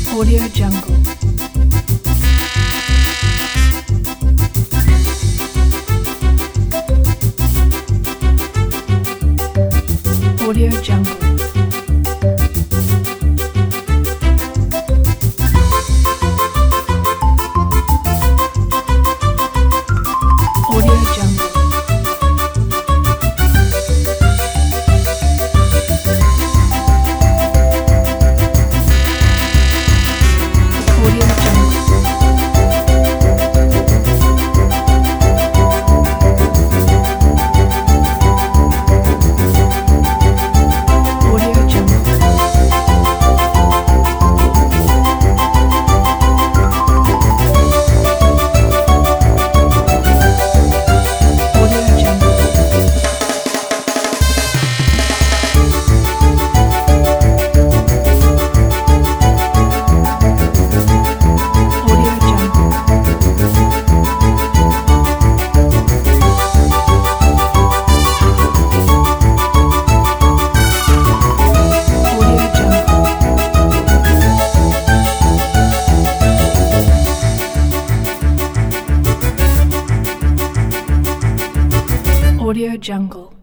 Audio Jungle. Audio Jungle. Audio Jungle. Audio Jungle. Audio Jungle. Audio Jungle. Audio Jungle. Audio Jungle. Audio Jungle.